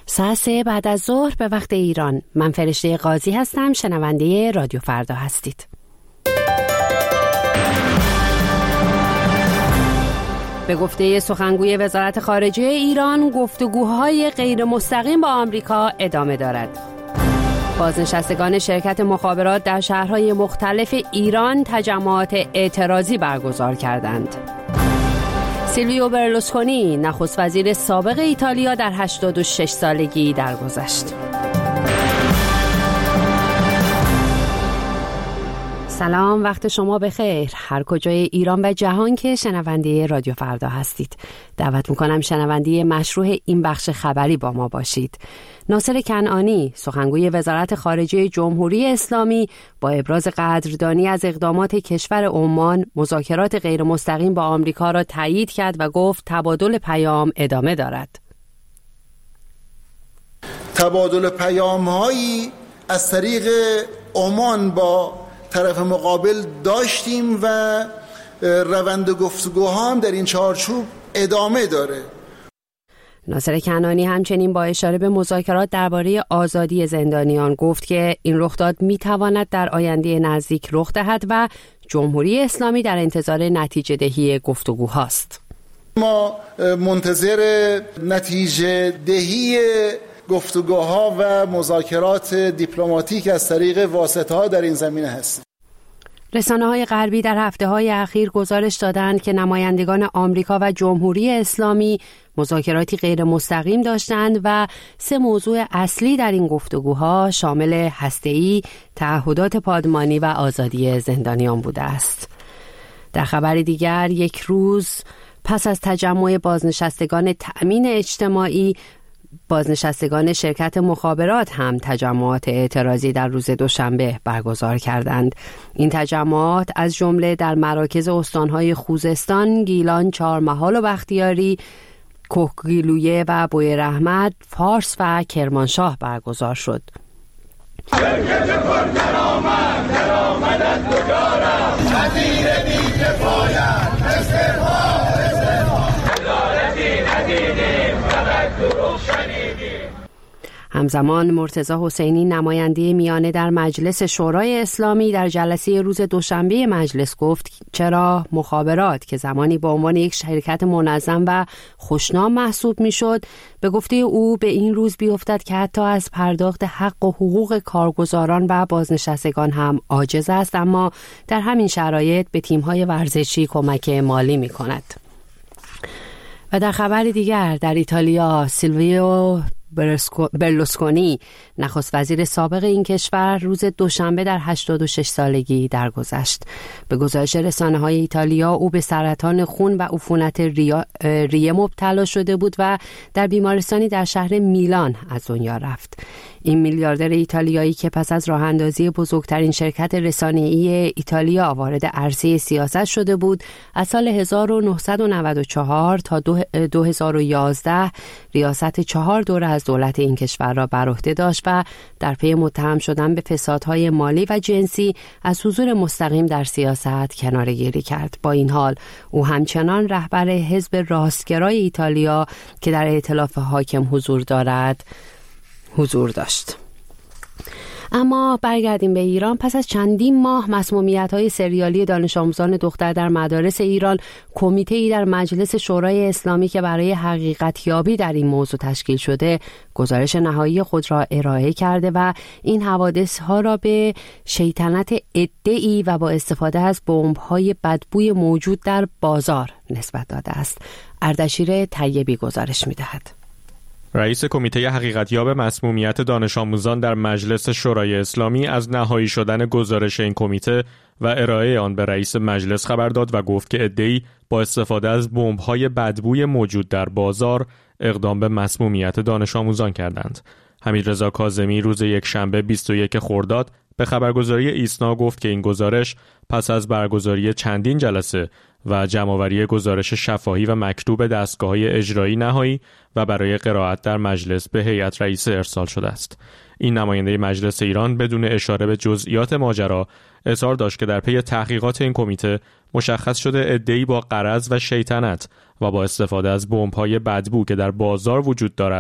ساعت 3 بعد از ظهر به وقت ایران. من فرشته قاضی هستم، شنونده رادیو فردا هستید. به گفته سخنگوی وزارت خارجه ایران، گفتگوهای غیر مستقیم با آمریکا ادامه دارد. بازنشستگان شرکت مخابرات در شهرهای مختلف ایران تجمعات اعتراضی برگزار کردند. سیلویو برلوسکونی، نخست وزیر سابق ایتالیا، در 86 سالگی درگذشت. سلام، وقت شما بخیر. هر کجای ایران و جهان که شنونده رادیو فردا هستید، دعوت میکنم شنونده مشروع این بخش خبری با ما باشید. ناصر کنعانی، سخنگوی وزارت خارجه جمهوری اسلامی، با ابراز قدردانی از اقدامات کشور عمان، مذاکرات غیر مستقیم با آمریکا را تایید کرد و گفت تبادل پیام ادامه دارد. تبادل پیام‌هایی از طریق عمان با طرف مقابل داشتیم و روند گفتگوها هم در این چارچوب ادامه داره. ناصر کنعانی همچنین با اشاره به مذاکرات درباره آزادی زندانیان گفت که این رخداد میتواند در آینده نزدیک رخ دهد و جمهوری اسلامی در انتظار نتیجه دهی گفتگوهاست. ما منتظر نتیجه دهی گفتگوها و مذاکرات دیپلماتیک از طریق واسطه‌ها در این زمینه هستیم. رسانه‌های غربی در هفته‌های اخیر گزارش دادند که نمایندگان آمریکا و جمهوری اسلامی مذاکراتی غیر مستقیم داشتند و 3 موضوع اصلی در این گفتگوها شامل هسته‌ای، تعهدات پادمانی و آزادی زندانیان بوده است. در خبر دیگر، 1 روز پس از تجمع بازنشستگان تأمین اجتماعی، بازنشستگان شرکت مخابرات هم تجمعات اعتراضی در روز دوشنبه برگزار کردند. این تجمعات از جمله در مراکز استانهای خوزستان، گیلان، چهارمحال و بختیاری، کوهگیلویه و بویراحمد، فارس و کرمانشاه برگزار شد. شرکت پر درآمد از دکارم وزیر بی کفایت استعفا عدالتی ندیدیم فقط دروغ شنیدیم. همزمان مرتضی حسینی، نماینده میانه در مجلس شورای اسلامی، در جلسه روز دوشنبه مجلس گفت چرا مخابرات که زمانی به عنوان یک شرکت منظم و خوشنام محسوب میشد، به گفته او به این روز بیفتد که حتی از پرداخت حق و حقوق کارگزاران و بازنشستگان هم عاجز است، اما در همین شرایط به تیم‌های ورزشی کمک مالی می‌کند. و در خبر دیگر، در ایتالیا، سیلویو برلوسکونی، نخست وزیر سابق این کشور، روز دوشنبه در 86 سالگی درگذشت. به گزارش رسانه‌های ایتالیا، او به سرطان خون و عفونت ریه مبتلا شده بود و در بیمارستانی در شهر میلان از دنیا رفت. این میلیاردر ایتالیایی که پس از راه اندازی بزرگترین شرکت رسانه‌ای ایتالیا وارد عرصه سیاست شده بود، از سال 1994 تا 2011 ریاست 4 دوره از دولت این کشور را بر عهده داشت و در پی متهم شدن به فسادهای مالی و جنسی از حضور مستقیم در سیاست کناره‌گیری کرد. با این حال او همچنان رهبر حزب راستگرای ایتالیا که در ائتلاف حاکم حضور داشت. اما برگردیم به ایران. پس از چندین ماه مسمومیت‌های سریالی دانش آموزان دختر در مدارس ایران، کمیته‌ای در مجلس شورای اسلامی که برای حقیقت‌یابی در این موضوع تشکیل شده، گزارش نهایی خود را ارائه کرده و این حوادث‌ها را به شیطنت عده‌ای و با استفاده از بمب‌های بدبوی موجود در بازار نسبت داده است. اردشیر طیبی گزارش می‌دهد. رئیس کمیته حقیقتیاب مسمومیت دانش آموزان در مجلس شورای اسلامی از نهایی شدن گزارش این کمیته و ارائه آن به رئیس مجلس خبر داد و گفت که عده‌ای با استفاده از بمب‌های بدبوی موجود در بازار اقدام به مسمومیت دانش آموزان کردند. حمیدرضا کاظمی روز یکشنبه 21 خرداد به خبرگزاری ایسنا گفت که این گزارش پس از برگزاری چندین جلسه و جمع‌آوری گزارش شفاهی و مکتوب دستگاه‌های اجرایی نهایی و برای قرائت در مجلس به هیئت رئیسه ارسال شده است. این نماینده مجلس ایران بدون اشاره به جزئیات ماجرا اظهار داشت که در پی تحقیقات این کمیته مشخص شده عده‌ای با غرض و شیطنت و با استفاده از بمب‌های بدبو که در بازار وجود دارد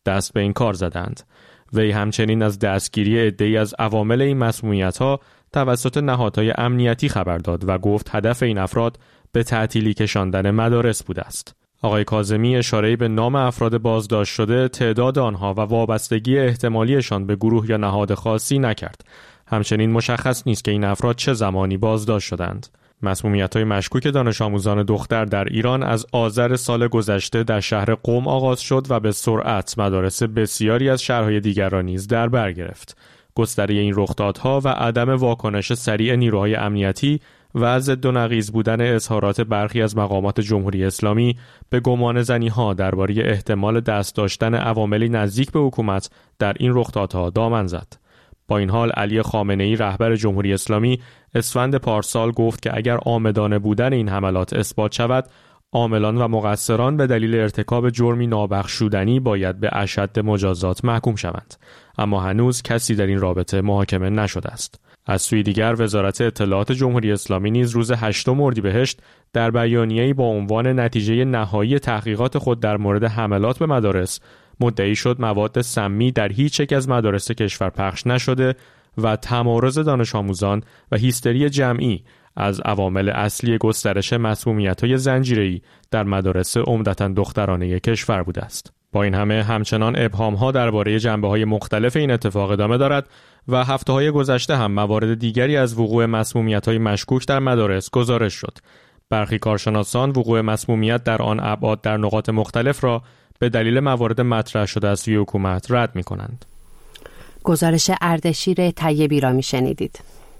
دست به این کار زدند. وی همچنین از دستگیری عده‌ای از عوامل این مسمومیت‌ها توسط نهادهای امنیتی خبر داد و گفت هدف این افراد به تعطیلی کشاندن مدارس بوده است. آقای کاظمی اشاره‌ای به نام افراد بازداشت شده، تعداد آنها و وابستگی احتمالیشان به گروه یا نهاد خاصی نکرد. همچنین مشخص نیست که این افراد چه زمانی بازداشت شدند. مسمومیت‌های مشکوک دانش آموزان دختر در ایران از آذر سال گذشته در شهر قم آغاز شد و به سرعت مدارس بسیاری از شهرهای دیگر را نیز در بر گرفت. گستره این رخدادها و عدم واکنش سریع نیروهای امنیتی و ضد و نقیض بودن اظهارات برخی از مقامات جمهوری اسلامی به گمان زنی‌ها درباره احتمال دست داشتن عواملی نزدیک به حکومت در این رخدادها دامن زد. با این حال علی خامنه‌ای رهبر جمهوری اسلامی اسفند پارسال گفت که اگر عامدانه بودن این حملات اثبات شود، عاملان و مقصران به دلیل ارتکاب جرمی نابخشودنی باید به اشد مجازات محکوم شوند. اما هنوز کسی در این رابطه محاکمه نشده است. از سوی دیگر وزارت اطلاعات جمهوری اسلامی نیز روز 8 اردیبهشت در بیانیه‌ای با عنوان نتیجه نهایی تحقیقات خود در مورد حملات به مدارس مدعی شد مواد سمی در هیچ یک از مدارس کشور پخش نشده و تمارض دانش آموزان و هیستری جمعی از عوامل اصلی گسترش مسمومیت‌های زنجیره‌ای در مدارس عمدتاً دخترانه کشور بوده است. با این همه همچنان ابهام‌ها درباره جنبه‌های مختلف این اتفاق ادامه دارد و هفته‌های گذشته هم موارد دیگری از وقوع مسمومیت‌های مشکوک در مدارس گزارش شد. برخی کارشناسان وقوع مسمومیت در آن ابعاد در نقاط مختلف را به دلیل موارد مطرح شده از سوی حکومت رد می‌کنند. گزارش اردشیر طیبی را می‌شنیدید.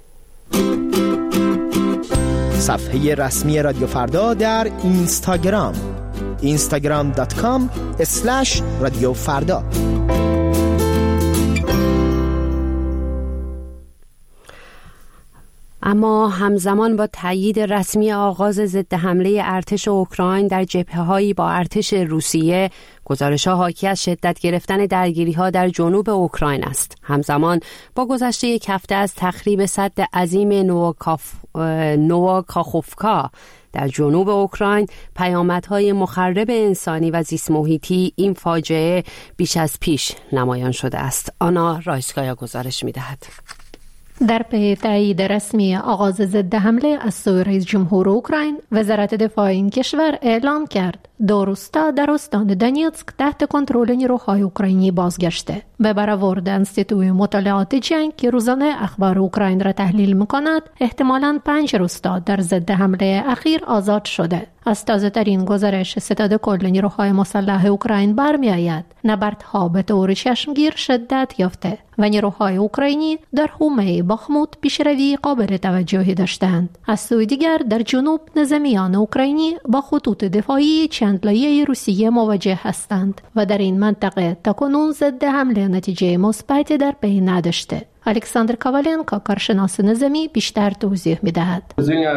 صفحه رسمی رادیو فردا در اینستاگرام instagram.com/رادیو فردا. اما همزمان با تایید رسمی آغاز ضد حمله ارتش اوکراین در جبهه‌هایی با ارتش روسیه، گزارش‌ها حاکی از شدت گرفتن درگیری‌ها در جنوب اوکراین است. همزمان با گذشت یک هفته از تخریب سد عظیم نوواکاخوفکا در جنوب اوکراین، پیامدهای مخرب انسانی و زیست محیطی این فاجعه بیش از پیش نمایان شده است. آنا رایسکایا گزارش می‌دهد. در پی تایید رسمی آغاز ضد حمله از سوی رئیس جمهور اوکراین، وزارت دفاع این کشور اعلام کرد 2 روستا در استان دونیتسک تحت کنترل نیروهای اوکراینی بازگشته. به برآورد انستیتوی مطالعات جنگ که روزانه اخبار اوکراین را تحلیل می‌کند، احتمالاً 5 روستا در ضد حمله اخیر آزاد شده. از تازه‌ترین گزارش ستاد کل نیروهای مسلح اوکراین برمی‌آید نبردها به طور چشمگیر شدت یافته و نیروهای اوکراینی در حومه باخموت پیشروی قابل توجهی داشتند. از سوی دیگر در جنوب نظامیان اوکراینی با خطوط دفاعی چند لایه روسیه مواجه هستند و در این منطقه تاکنون ضد حمله نتیجه مثبتی در پی نداشته. الکساندر کاولنکو کارشناس نظامی بیشتر توضیح می‌دهد.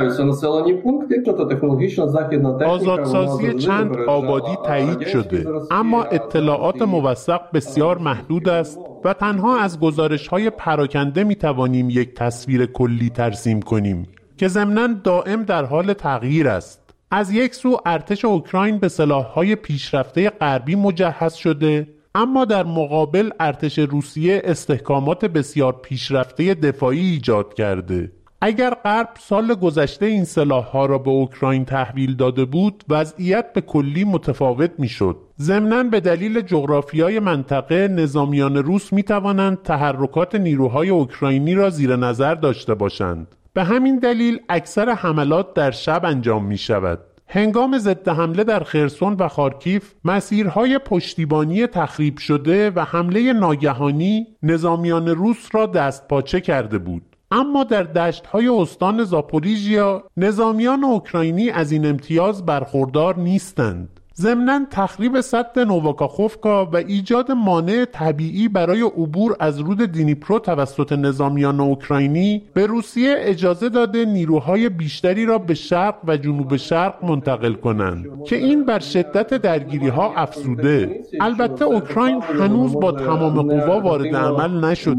آزادسازی چند آبادی تایید شده، اما اطلاعات موثق بسیار محدود است و تنها از گزارش‌های پراکنده می‌توانیم یک تصویر کلی ترسیم کنیم که ضمناً دائم در حال تغییر است. از یک سو ارتش اوکراین به سلاح‌های پیشرفته غربی مجهز شده، اما در مقابل ارتش روسیه استحکامات بسیار پیشرفته دفاعی ایجاد کرده. اگر غرب سال گذشته این سلاح‌ها را به اوکراین تحویل داده بود، وضعیت به کلی متفاوت می‌شد. ضمناً به دلیل جغرافیای منطقه، نظامیان روس می‌توانند تحرکات نیروهای اوکراینی را زیر نظر داشته باشند. به همین دلیل اکثر حملات در شب انجام می‌شود. هنگام ضد حمله در خرسون و خارکیف، مسیرهای پشتیبانی تخریب شده و حمله ناگهانی نظامیان روس را دستپاچه کرده بود. اما در دشت‌های استان زاپوریژیا نظامیان اوکراینی از این امتیاز برخوردار نیستند. ضمناً تخریب سد نوواکاخوفکا و ایجاد مانع طبیعی برای عبور از رود دینیپرو توسط نظامیان اوکراینی به روسیه اجازه داده نیروهای بیشتری را به شرق و جنوب شرق منتقل کنند که این بر شدت درگیری‌ها افزوده. البته اوکراین هنوز با تمام قوا وارد عمل نشده.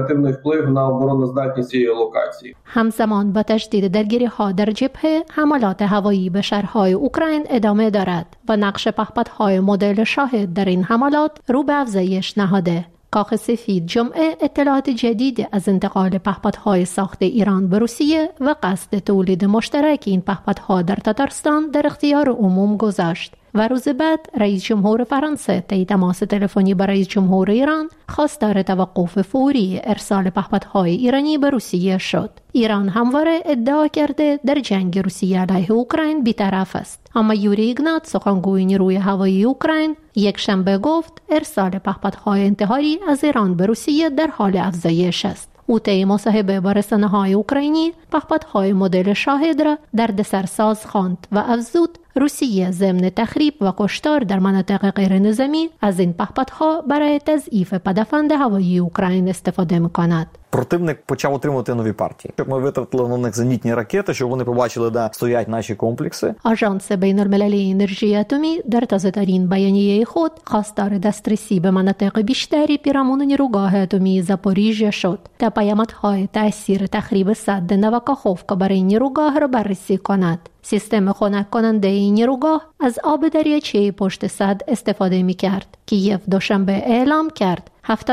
همزمان با تشدید درگیری‌ها در جبهه، حملات هوایی به شهرهای اوکراین ادامه دارد و نقش پهپادهای مدل شاهد در این حملات رو به افزایش نهاده. کاخ سفید جمعه اطلاعات جدید از انتقال پهپادهای ساخت ایران به روسیه و قصد تولید مشترک این پهپادها در تاتارستان در اختیار عموم گذاشت و روز بعد رئیس جمهور فرانسه طی تماس تلفنی با رئیس جمهور ایران خواستار توقف فوری ارسال پهپادهای ایرانی به روسیه شد. ایران همواره ادعا کرده در جنگ روسیه علیه اوکراین بی‌طرف است، اما یوری ایگنات سخنگوی نیروی هوایی اوکراین یک شنبه گفت ارسال پهپادهای انتحاری از ایران به روسیه در حال افزایش است. او طی مصاحبه با رسانه‌های اوکراینی پهپادهای مدل شاهد را دردسرساز خواند و افزود روسیه ضمن تخریب و کشتار در مناطق غیر نظامی از این پهپادها برای تضعیف پدافند هوایی اوکراین استفاده می‌کند. Противник почав отримувати нові партії. Ми витратили на них зенітні ракети, щоб вони побачили, де стоять наші комплекси. آژانس بین‌المللی انرژی اتمی در تازه‌ترین بیانیه خود خواستار دسترسی به مناطق بیشتری پیرامون نیروگاه اتمی زاپوریژیا شد تا پیامدهای تأثیر تخریب سد نوکاخوفکا برای نیروگاه را بررسی کند. سیستم خنک کننده این نیروگاه از آب دریاچه پشت سد استفاده می کرد. کیف دوشنبه اعلام کرد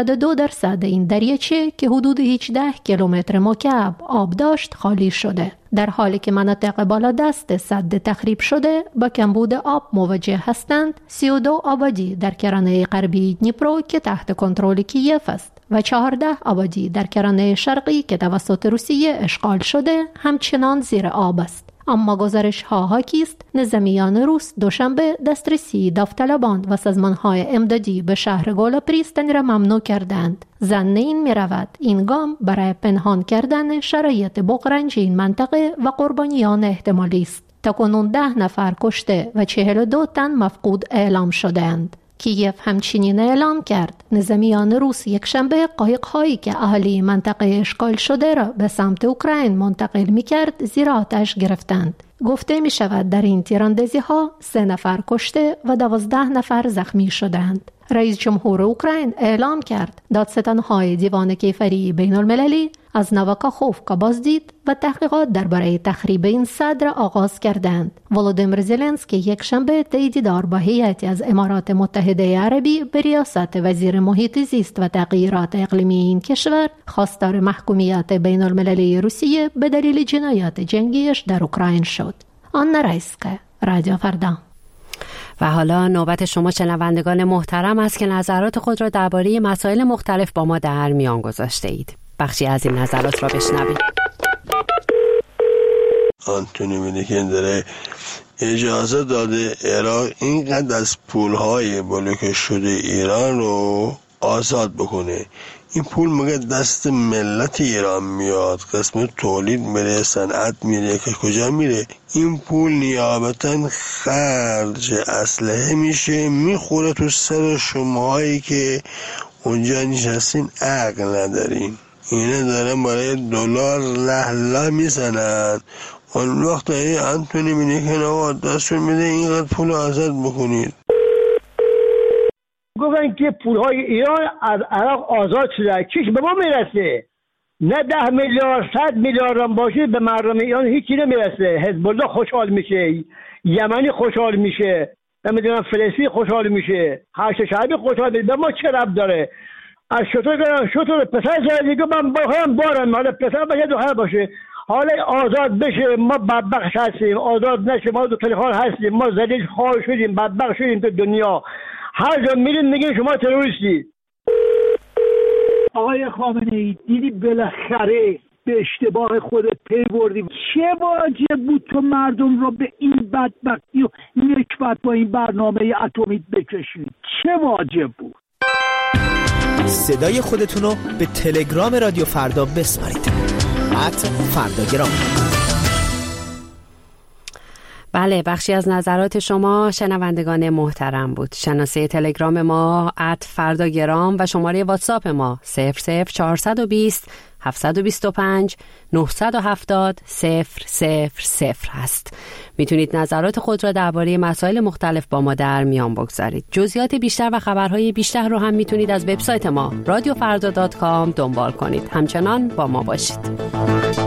72% این دریاچه که حدود 18 کیلومتر مکعب آب داشت خالی شده، در حالی که مناطق بالادست سد تخریب شده با کمبود آب مواجه هستند. 32 آبادی در کرانه غربی دنیپرو که تحت کنترل کیف است و 14 آبادی در کرانه شرقی که توسط روسیه اشغال شده همچنان زیر آب است. اما گزارش ها حاکی است نظامیان روس دوشنبه دسترسی داوطلبان و سازمان‌های امدادی به شهر گولاپریستان را ممنوع کردند. ظن این می‌رود این گام برای پنهان کردن شرایط بغرنج این منطقه و قربانیان احتمالی است. تاکنون 10 نفر کشته و 42 تن مفقود اعلام شدند. کیف همچنین اعلام کرد نظامیان روس یک شنبه قایق‌هایی که اهالی منطقه اشغال شده را به سمت اوکراین منتقل می‌کرد زیر آتش گرفتند. گفته می‌شود در این تیراندازی‌ها 3 نفر کشته و 12 نفر زخمی شدند. رئیس جمهور اوکراین اعلام کرد دادستان‌های دیوان کیفری بین‌المللی از نوکاخوفکا بازدید و تحقیقات درباره تخریب این سد را آغاز کردند. ولودیمیر زلنسکی یک شنبه طی دیدار با هیئتی از امارات متحده عربی به ریاست وزیر محیط زیست و تغییرات اقلیمی این کشور خواستار محکومیت بین‌المللی روسیه به دلیل جنایات جنگیش در اوکراین شد. آنا رایسکا، رادیو فردا. و حالا نوبت شما شنوندگان محترم است که نظرات خود را درباره مسائل مختلف با ما در میان گذاشته اید. بخشی از این نظرات را بشنوید. آنتونی بلینکن داره اجازه داده عراق اینقدر از پولهای بلوکه شده ایران رو آزاد بکنه. این پول مگه دست ملت ایران میاد؟ قسمت تولید میره، صنعت میره، که کجا میره؟ این پول نیابتا خرج اسلحه میشه، میخوره تو سر شماهایی که اونجا نشستین عقل ندارین. اینه دارن برای دلار لهله میزنن. اون وقت این آنتونی بلینکن آقا دستون میده اینقدر پول آزاد بکنید. گفتن که پولهای ایران از عراق آزاد شده، چیش به ما میرسه؟ نه 10 میلیارد 100 میلیارد هم باشه به مردم ایران هیچی نمیرسه. حزب الله خوشحال میشه، یمنی خوشحال میشه، نمیدونم فلسطین خوشحال میشه، هشت شعبی خوشحال میشه. به ما چه ربط داره؟ از شطور پسر زدگی من بارم حالا پسر باشه دختر باشه، حالا آزاد بشه ما بدبخت هستیم، آزاد نشه ما دو تلخال هستیم، ما ذلیل خوار شدیم، بدبخت شدیم تو دنیا. هر جا میرین میگین شما تروریستی. آقای خامنه‌ای دیدی بالاخره به اشتباه خودت پی بردی. چه واجب بود تو مردم رو به این بدبختی و نکبت با این برنامه اتمی بکشید؟ چه واجب بود؟ صدای خودتون رو به تلگرام رادیو فردا بسپارید. @فرداگرام. بله، بخشی از نظرات شما شنوندگان محترم بود. شناسه تلگرام ما @فرداگرام و شماره واتساپ ما 00420 725 970 000 هست. میتونید نظرات خود را درباره مسائل مختلف با ما در میان بگذارید. جزئیات بیشتر و خبرهای بیشتر رو هم میتونید از وبسایت ما radiofarda.com دنبال کنید. همچنان با ما باشید.